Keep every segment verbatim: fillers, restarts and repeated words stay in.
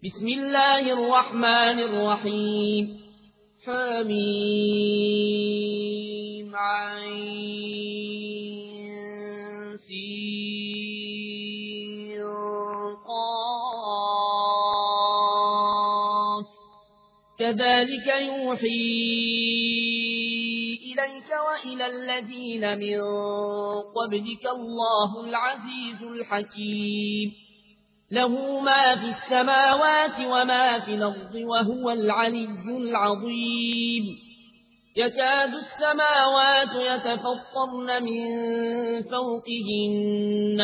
بسم الله الرحمن الرحيم حميم عين سين قاف كذلك يوحي إليك وإلى الذين من قبلك الله العزيز الحكيم له ما في السماوات وما في الأرض وهو العلي العظيم يكاد السماوات يتفطرن من فوقهن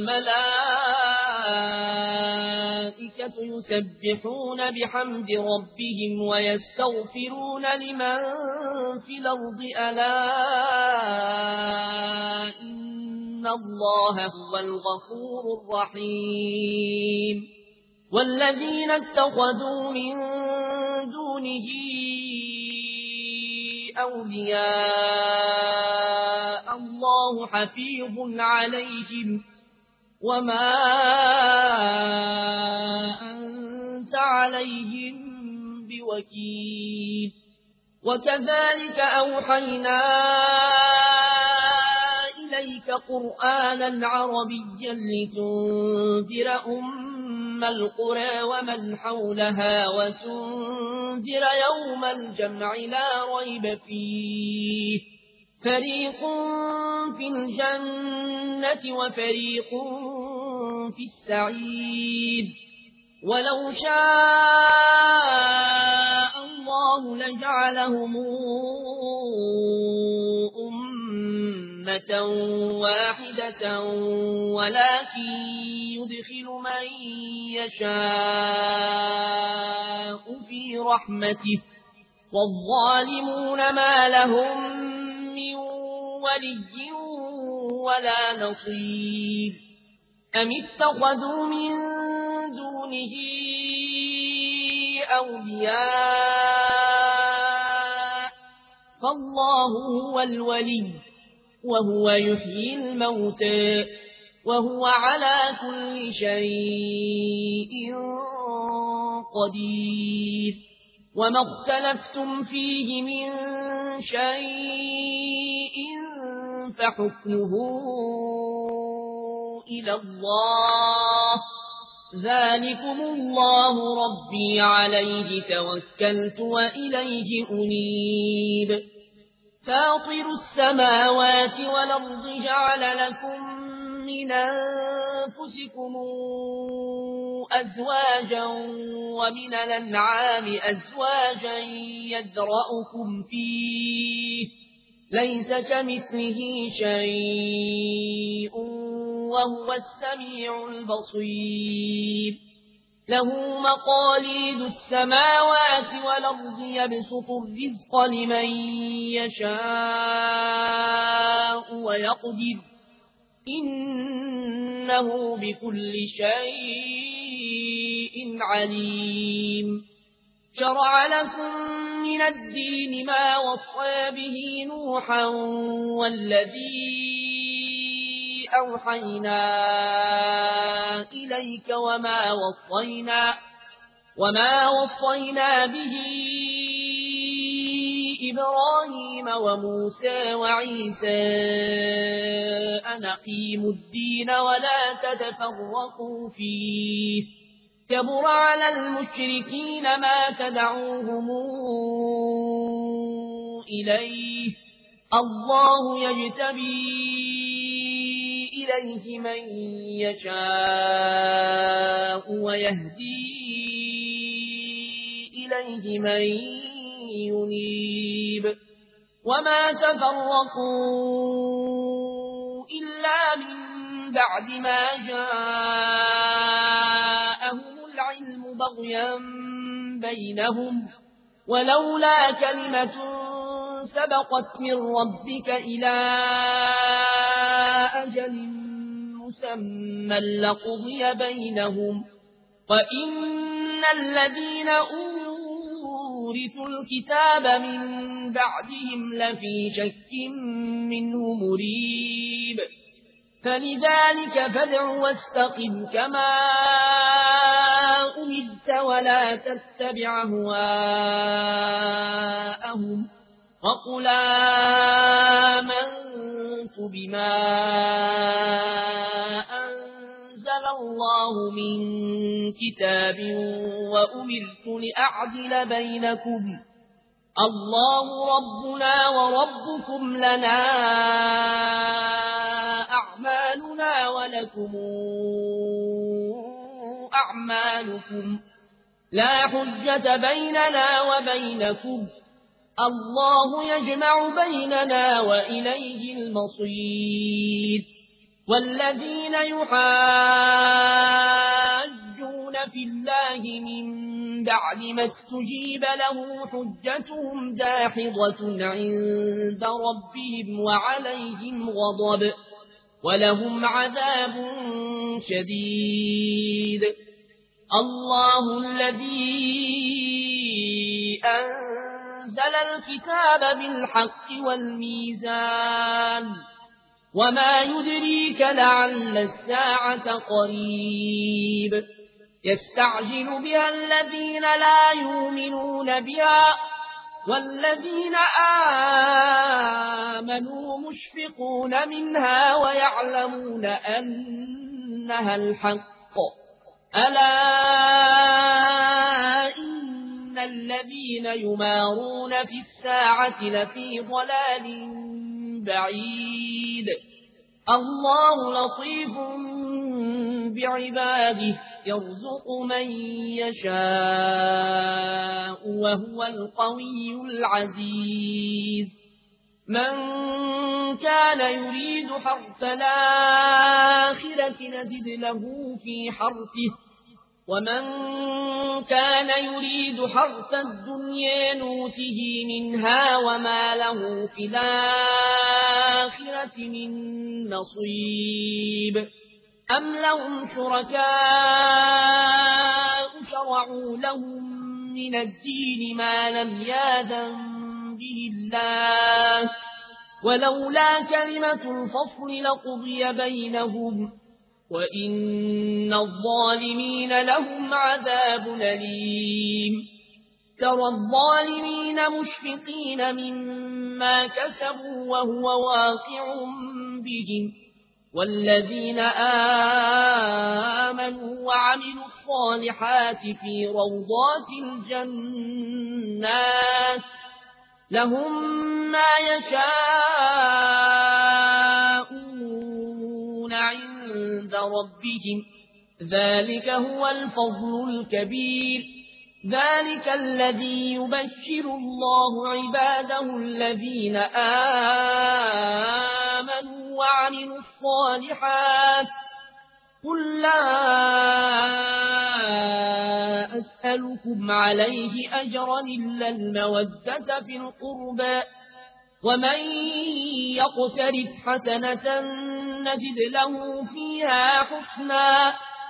والملائكة يسبحون بحمد ربهم ويستغفرون لمن في الأرض ألا إن الله هو الغفور الرحيم والذين اتخذوا من دونه أولياء الله حفيظ عليهم وما أنت عليهم بوكيل وكذلك أوحينا إليك قرآنا عربيا لتنذر أم القرى ومن حولها وتنذر يوم الجمع لا ريب فيه فريق في الجنة وفريق في السعير ولو شاء الله لجعلهم أمة واحدة ولكن يدخل من يشاء في رحمته والظالمون ما لهم من ولي ولا نصير أم اتخذوا من دونه أولياء فالله هو الولي وهو يحيي الموتى وهو على كل شيء قدير وما اختلفتم فيه من شيء فحكمه إلى الله ذلكم الله ربي عليه توكلت وإليه أنيب فاطر السماوات والأرض جعل لكم من أنفسكم أزواجا ومن الأنعام أزواجا يذرأكم فيه ليس كمثله شيء وهو السميع البصير له مقاليد السماوات والأرض يبسط الرزق لمن يشاء ويقدر إنه بكل شيء عليم شرع لكم من الدين ما وصى به نوحا والذي أوحينا إليك وما وصينا وما وصينا به إبراهيم وموسى وعيسى أن أقيموا الدين ولا تتفرقوا فيه كبر على المشركين ما تدعوهم إليه الله يجتبي إليه من يشاء ويهدي إليه من ينيب وما تفرقوا إلا من بعد ما جاءهم العلم بغيا بينهم ولولا كلمة سبقت من ربك إلى أجل مسمى لقضي بينهم وإن الذين أورثوا الكتاب من بعدهم لفي شك منه مريب فلذلك فادع واستقم كما رددت ولا تتبع أهواءهم وقل آمنت بما أنزل الله من كتاب وأمرت لأعدل بينكم الله ربنا وربكم لنا أعمالنا ولكم أعمالكم لا حجة بيننا وبينكم الله يجمع بيننا وإليه المصير والذين يحاجون في الله من بعد ما استجيب له حجتهم داحضة عند ربهم وعليهم غضب ولهم عذاب شديد الله الذي أنزل الكتاب بالحق والميزان وما يدريك لعل الساعة قريب يستعجل بها الذين لا يؤمنون بها والذين آمنوا مشفقون منها ويعلمون أنها الحق ألا إن الذين يمارون في الساعة لفي ضلال بعيد الله لطيف بعباده يرزق من يشاء وهو القوي العزيز من كان يريد حرث الآخرة نزد له في حرثه ومن كان يريد حرث الدنيا نوته منها وما له في الآخرة من نصيب أم لهم شركاء شرعوا لهم من الدين ما لم يأذن به الله ولولا كلمة الفصل لقضي بينهم وإن الظالمين لهم عذاب أليم ترى الظالمين مشفقين مما كسبوا وهو واقع بهم والذين آمنوا وعملوا الصالحات في روضات الجنات لهم ما يشاءون عند ربهم ذلك هو الفضل الكبير ذلك الذي يبشر الله عباده الذين آمنوا وعملوا الصالحات قل لا أسألكم عليه أجرا إلا المودة في القربى ومن يقترف حسنة نجد له فيها حسنا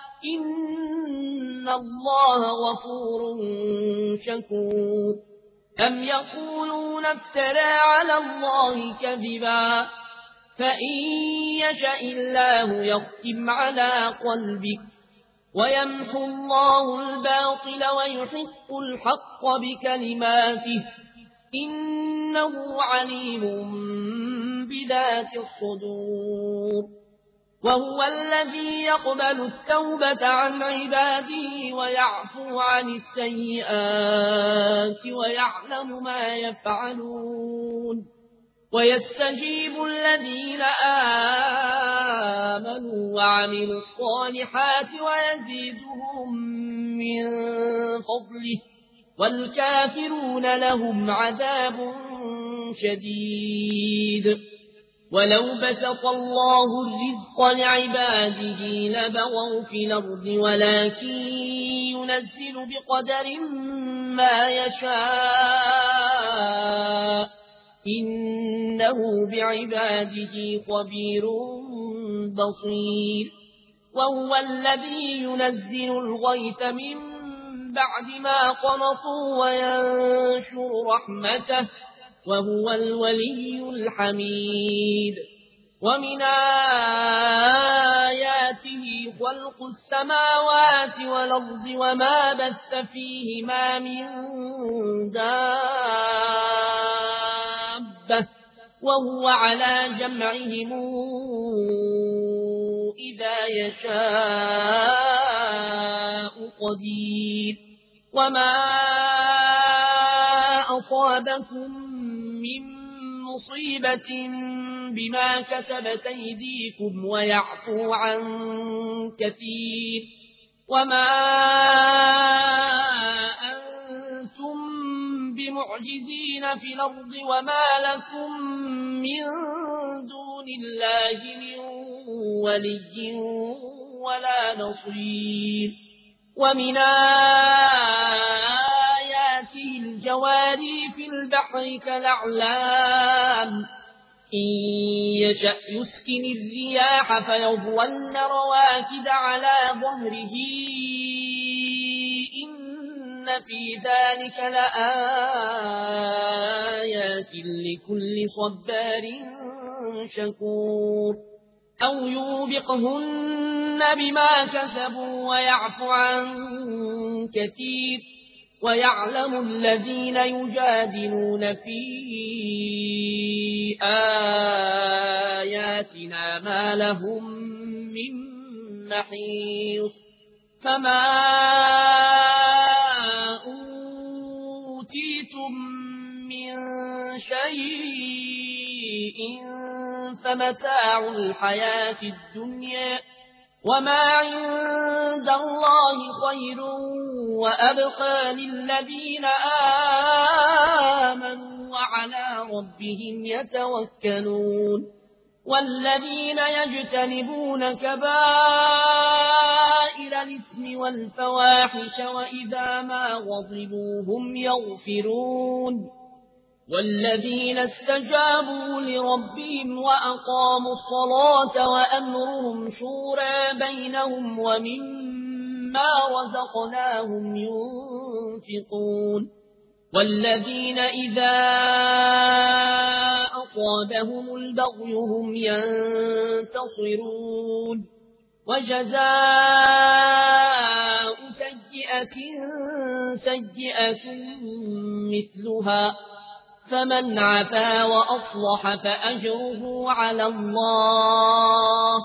إن الله غفور شكور أم يقولون افترى على الله كذبا فإن يشأ الله يختم على قلبك ويمحو الله الباطل ويحق الحق بكلماته إنه عليم بذات الصدور وهو الذي يقبل التوبة عن عباده ويعفو عن السيئات ويعلم ما يفعلون ويستجيب الذين آمنوا وعملوا الصالحات ويزيدهم من فضله والكافرون لهم عذاب شديد ولو بسط الله الرزق لعباده لبغوا في الأرض ولكن ينزل بقدر ما يشاء إنه بعباده خبير بصير وهو الذي ينزل الغيث من بعد ما قنطوا وينشر رحمته وهو الولي الحميد ومن آياته خلق السماوات والأرض وما بث فيهما من دابة وهو على جمعهم إذا يشاء قدير وما أصابكم من مصيبة بما كسبت أيديكم ويعفو عن كثير وما أنتم بمعجزين في الأرض وما لكم من دون الله من ولي ولا نصير ومن آياته الجواري في البحر كالأعلام إن يشأ يسكن الرياح فيظلن رواكد على ظهره إن في ذلك لآيات لكل صبار شكور أو يوبقهن بما كسبوا ويعفو عن كثير ويعلم الذين يجادلون في آياتنا ما لهم من محيص فما أوتيتم من شيء فمتاع الحياة الدنيا وما عند الله خير وأبقى للذين آمنوا وعلى ربهم يتوكلون والذين يجتنبون كبائر الإثم والفواحش وإذا ما غضبوا هم يغفرون والذين استجابوا لربهم وأقاموا الصلاة وأمرهم شورى بينهم ومما رزقناهم ينفقون والذين إذا أصابهم البغي هم ينتصرون وجزاء سيئة سيئة مثلها فمن عفا وأصلح فأجره على الله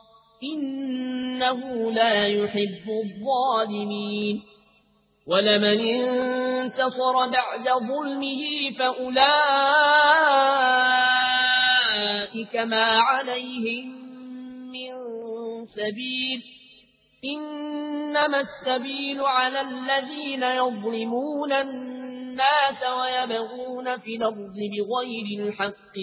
إنه لا يحب الظالمين ولمن انتصر بعد ظلمه فأولئك ما عليهم من سبيل إنما السبيل على الذين يظلمون الناس ويبغون في الأرض بغير الحق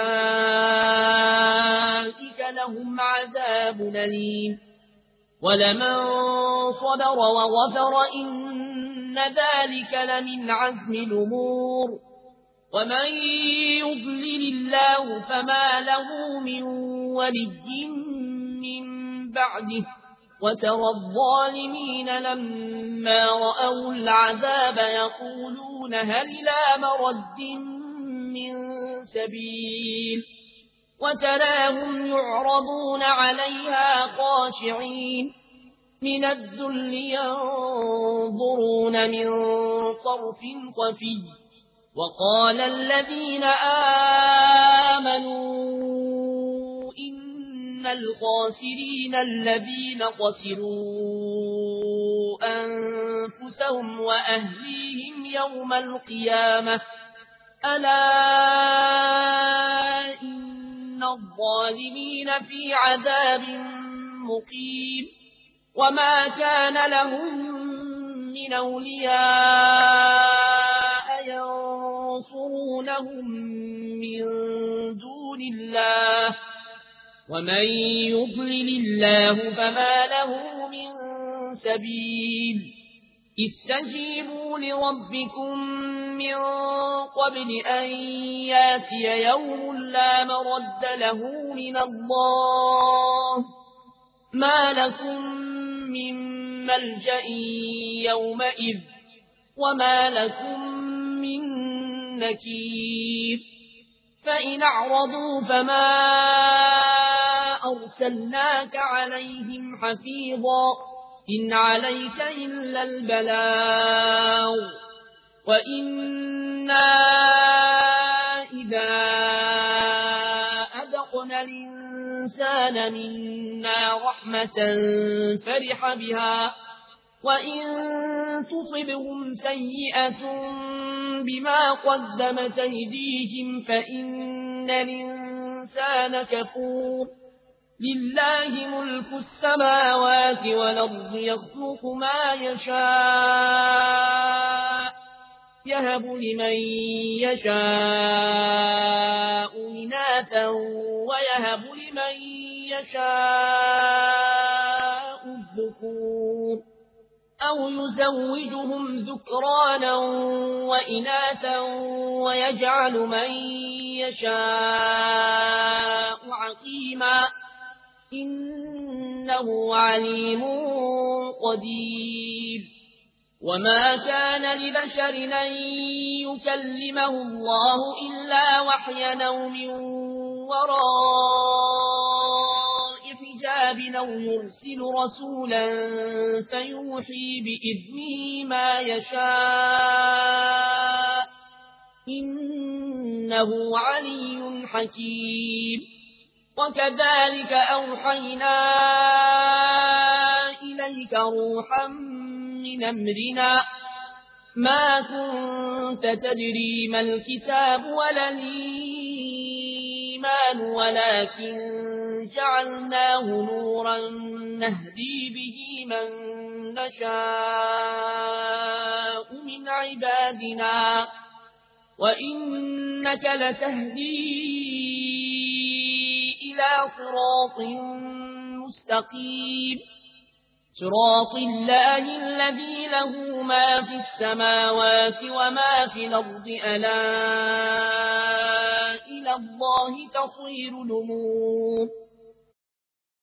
أولئك لهم عذاب أليم ولمن صبر وغفر إن ذلك لمن عزم الأمور ومن يضلل الله فما له من ولي من بعده وترى الظالمين لما رأوا العذاب يقولون هل إلى مرد من سبيل وتراهم يعرضون عليها خاشعين من الذل ينظرون من طرف خفي وقال الذين آمنوا إن الخاسرين الذين خسروا أنفسهم وأهليهم يوم القيامة ألا إن الظالمين في عذاب مقيم وما كان لهم من أولياء ينصرونهم من دون الله ومن يضلل الله فما له من سبيل استجيبوا لربكم من قبل أن ياتي يوم لا مرد له من الله ما لكم من ملجأ يومئذ وما لكم من نكير فإن أعرضوا فما أرسلناك عليهم حفيظا إن عليك إلا البلاغ وإنا إذا أذقنا الإنسان منا رحمة فرح بها وإن تصبهم سيئة بما قدمت أيديهم فإن الإنسان كفور لله ملك السماوات والأرض يخلق ما يشاء يهب لمن يشاء إناثا ويهب لمن يشاء الذكور أو يزوجهم ذكرانا وإناثا ويجعل من يشاء عقيما إنه عليم قدير وما كان لبشر أن يكلمه الله إلا وحيا أو من وراء حجاب أو يرسل رسولا فيوحي بإذنه ما يشاء إنه علي حكيم وكذلك أوحينا إليك روحا من أمرنا ما كنت تدري ما الكتاب ولا الإيمان ولكن جعلناه نورا نهدي به من نشاء من عبادنا وإنك لتهدي إلى صراط مستقيم صراط الله الذي له ما في السماوات وما في الأرض ألا إلى الله تصير الأمور